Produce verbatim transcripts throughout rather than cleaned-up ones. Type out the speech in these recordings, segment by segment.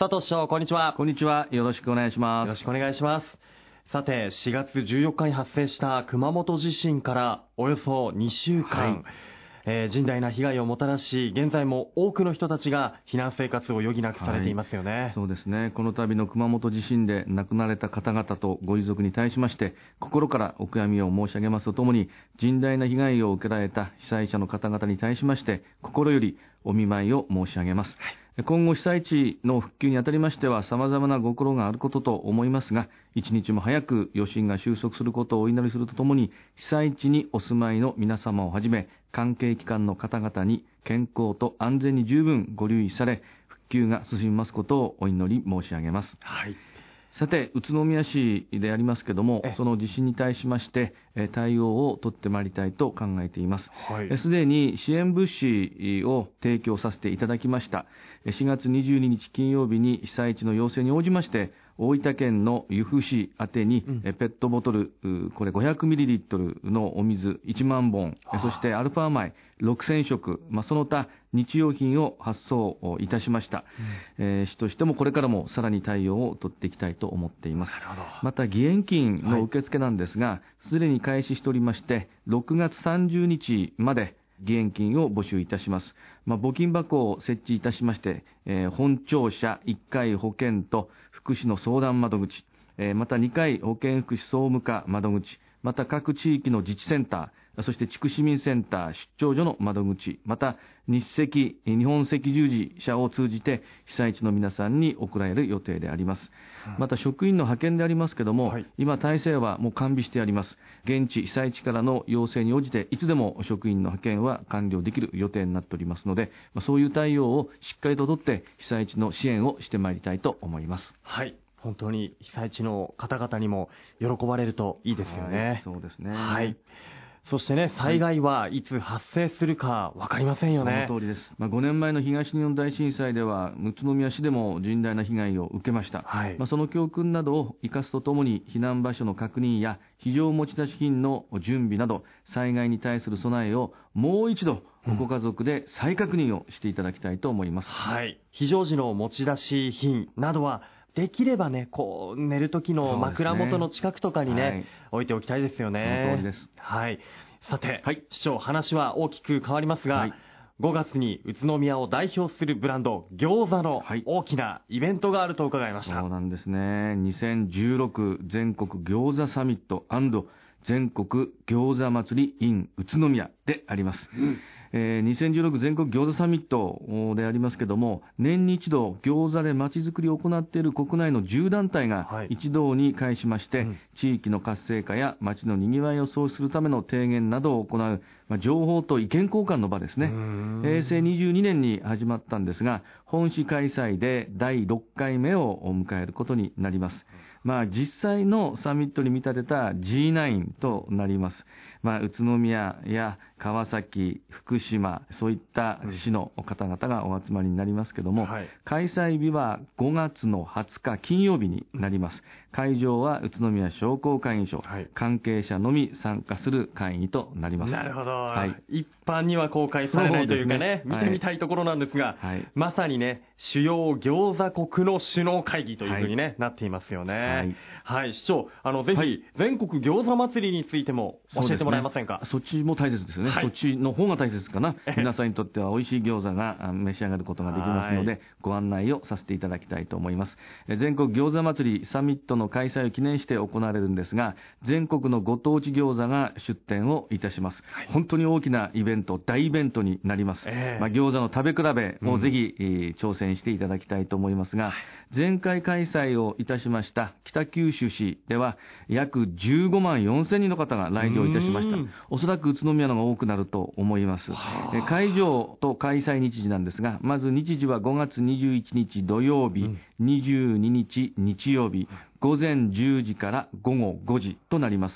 佐藤市長、こんにちは。 こんにちは。よろしくお願いします。 よろしくお願いします。さて、しがつじゅうよっかに発生した熊本地震からおよそにしゅうかん、はいえー、甚大な被害をもたらし、現在も多くの人たちが避難生活を余儀なくされていますよね。 はい、そうですね。この度の熊本地震で亡くなられた方々とご遺族に対しまして心からお悔やみを申し上げますとともに、甚大な被害を受けられた被災者の方々に対しまして心よりお見舞いを申し上げます。はい、今後被災地の復旧にあたりましては様々なご苦労があることと思いますが、一日も早く余震が収束することをお祈りするとともに、被災地にお住まいの皆様をはじめ関係機関の方々に健康と安全に十分ご留意され、復旧が進みますことをお祈り申し上げます。 はい、 さて、宇都宮市でありますけれども、その地震に対しまして対応を取ってまいりたいと考えています。すで、はい、に支援物資を提供させていただきました。しがつにじゅうににち金曜日に被災地の要請に応じまして大分県の由布市宛てに、うん、ペットボトルこれ ごひゃくミリリットル のお水いちまんぼん、そしてアルファ米ろくせんしょく、まあ、その他日用品を発送いたしました。うんえー、市としてもこれからもさらに対応を取っていきたいと思っています。また義援金の受付なんですが、すで、はい、に開始しておりまして、ろくがつさんじゅうにちまで義援金を募集いたします。まあ、募金箱を設置いたしまして、えー、本庁舎いっかい保健と福祉の相談窓口、えー、またにかい保健福祉総務課窓口、また各地域の自治センター、そして地区市民センター、出張所の窓口、また日赤、日本赤十字社を通じて被災地の皆さんに送られる予定であります。また職員の派遣でありますけれども、はい、今体制はもう完備してあります。現地被災地からの要請に応じていつでも職員の派遣は完了できる予定になっておりますので、そういう対応をしっかりととって被災地の支援をしてまいりたいと思います。 はい、本当に被災地の方々にも喜ばれるといいですよね。 はい、そうですね。 はい。そしてね、災害はいつ発生するか分かりませんよね。 その通りです。まあ、ごねんまえの東日本大震災では宇都宮市でも甚大な被害を受けました。はい、まあ、その教訓などを生かすとともに避難場所の確認や非常持ち出し品の準備など災害に対する備えをもう一度ご家族で再確認をしていただきたいと思います。 うん、はい。非常時の持ち出し品などはできればね、こう寝る時の枕元の近くとかにね、はい、置いておきたいですよね。 その通りです。 はい。さて、はい、市長、話は大きく変わりますが、はい、ごがつに宇都宮を代表するブランド餃子の大きなイベントがあると伺いました。 はい、そうなんですね。にせんじゅうろく全国餃子サミット&全国餃子祭り in 宇都宮であります。うんえー、にせんじゅうろく全国餃子サミットでありますけども、年に一度餃子でまちづくりを行っている国内のじゅう団体が一堂に会しまして、はいうん、地域の活性化や街のにぎわいを創出するための提言などを行う、まあ、情報と意見交換の場ですね。へいせいにじゅうにねんに始まったんですが、本市開催でだいろっかいめを迎えることになります。まあ、実際のサミットに見立てた ジーナイン となります。まあ、宇都宮や川崎、福島、そういった市の方々がお集まりになりますけども、はい、開催日はごがつのはつか金曜日になります。会場は宇都宮商工会議所、はい、関係者のみ参加する会議となります。 なるほど、はい、一般には公開されないというかね、見てみたいところなんですが、はい、まさにね、主要餃子国の首脳会議というふうに、ねはい、なっていますよね。はい、はい、市長、あのぜひ、はい、全国餃子祭りについても教えてもらえませんか。 そっちも大切ですよね。はい、そっちの方が大切かな。皆さんにとっては美味しい餃子が召し上がることができますので、ご案内をさせていただきたいと思います。全国餃子祭りサミットの開催を記念して行われるんですが、全国のご当地餃子が出店をいたします。はい、本当に大きなイベント、大イベントになります。えーまあ、餃子の食べ比べをぜひ、うん、挑戦していただきたいと思いますが、前回開催をいたしました北九州市では約じゅうごまんよんせんにんの方が来場いたしました。おそらく宇都宮のが多くなると思います。会場と開催日時なんですが、まず日時はごがつにじゅういちにち土曜日、うん、にじゅうににち日曜日、ごぜんじゅうじからごごごじとなります。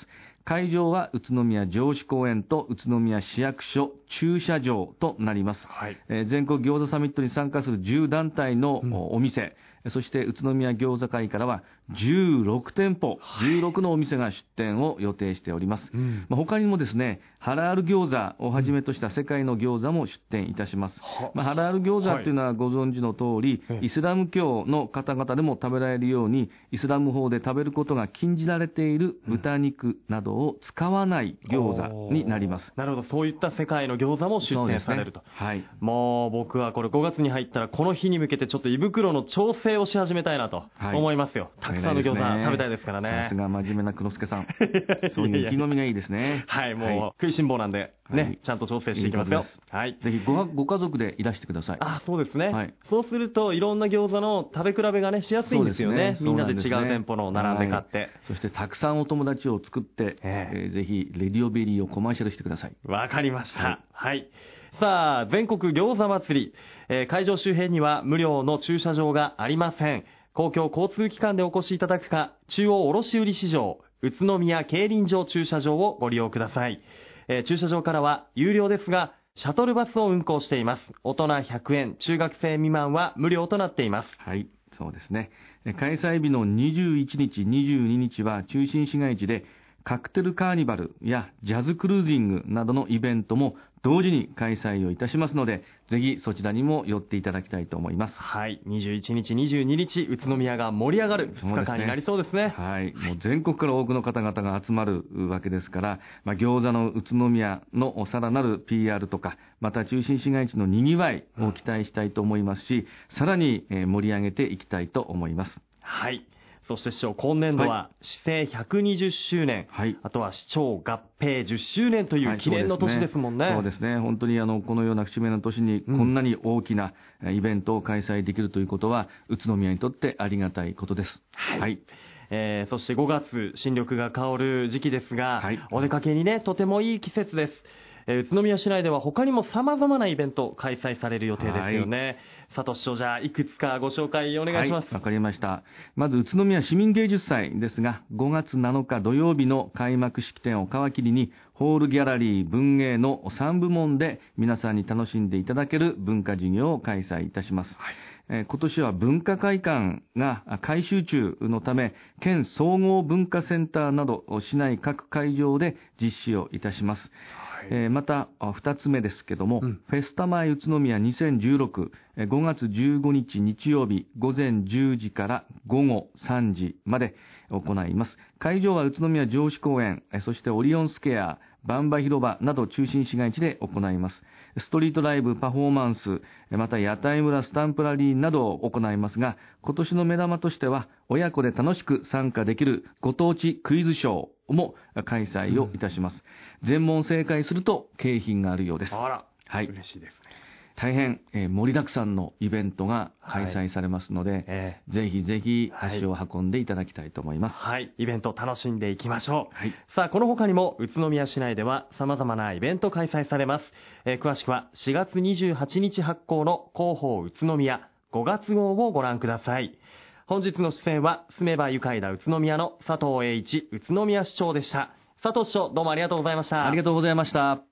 会場は宇都宮城址公園と宇都宮市役所駐車場となります、はい、えー、全国餃子サミットに参加するじゅう団体のお店、うん、そして宇都宮餃子会からはじゅうろくてんぽ、じゅうろくのお店が出店を予定しております、うん、まあ、他にもですね、ハラール餃子をはじめとした世界の餃子も出店いたします、うん、まあ、ハラール餃子というのはご存知の通り、はい、イスラム教の方々でも食べられるようにイスラム法で食べることが禁じられている豚肉などを使わない餃子になります、 うん、なるほど、そういった世界の餃子も出店されると、ね、はい、もう僕はこれごがつに入ったらこの日に向けてちょっと胃袋の調整をし始めたいなと思いますよ、はい、たくさんの餃子食べたいですからね。 さすが真面目な黒助さんそういう意気込みがいいですね。 はい、もう、はい、食いしん坊なんでね、はい、ちゃんと調整していきますよ。 はい、ぜひ ご, ご家族でいらしてください。 あ、そうですね、はい、そうするといろんな餃子の食べ比べがねしやすいんですよ ね, ねみんなで違う店舗の並んで買って、はい、 そしてたくさんお友達を作って、えーえー、ぜひレディオベリーをコマーシャルしてください。 わかりました、はい、はい、さあ全国餃子祭り、えー、会場周辺には無料の駐車場がありません。公共交通機関でお越しいただくか、中央卸売市場宇都宮競輪場駐車場をご利用ください、えー、駐車場からは有料ですがシャトルバスを運行しています。大人ひゃくえん、中学生未満は無料となっています。 はい、そうですね。開催日のにじゅういちにち、にじゅうににちは中心市街地でカクテルカーニバルやジャズクルージングなどのイベントも同時に開催をいたしますので、ぜひそちらにも寄っていただきたいと思います。 はい、にじゅういちにち、にじゅうににち宇都宮が盛り上がるふつかかんになりそうですね。 はい、もう全国から多くの方々が集まるわけですから、まあ、餃子の宇都宮のさらなる ピーアール とか、また中心市街地のにぎわいを期待したいと思いますし、さらに盛り上げていきたいと思います。 はい、そして市長、今年度は市政ひゃくにじゅっしゅうねん、はい、あとは市長合併じゅっしゅうねんという記念の年ですもんね。 はい、そうですね、本当にあのこのような節目の年にこんなに大きなイベントを開催できるということは、宇都宮にとってありがたいことです。 はい、はい、えー、そしてごがつ新緑が香る時期ですが、はい、お出かけにねとてもいい季節です。宇都宮市内では他にも様々なイベント開催される予定ですよね。はい、佐藤市長、じゃあいくつかご紹介お願いします。 わ、はい、かりました。まず宇都宮市民芸術祭ですが、ごがつなのか土曜日の開幕式典を皮切りにホールギャラリー文芸のさんぶもんで皆さんに楽しんでいただける文化事業を開催いたします。はい、えー、今年は文化会館が改修中のため、県総合文化センターなど市内各会場で実施をいたします。えー、またふたつめですけども、うん、フェスタ前宇都宮にせんじゅうろく、ごがつじゅうごにち日曜日午前じゅうじからごごさんじまで行います。会場は宇都宮城址公園、そしてオリオンスケア、バンバ広場など中心市街地で行います。ストリートライブ、パフォーマンス、また屋台村、スタンプラリーなどを行いますが、今年の目玉としては親子で楽しく参加できるご当地クイズショーも開催をいたします。うん、全問正解すると景品があるようです。 あら、 はい、 嬉しいですね。 大変、えー、盛りだくさんのイベントが開催されますので、はい、えー、ぜひぜひ足を運んでいただきたいと思います。 はい、イベント楽しんでいきましょう。はい、さあ、この他にも宇都宮市内では様々なイベント開催されます。えー、詳しくはしがつにじゅうはちにち発行の広報宇都宮ごがつ号をご覧ください。本日の出演は住めば愉快な宇都宮の佐藤栄一宇都宮市長でした。佐藤市長、どうもありがとうございました。 ありがとうございました。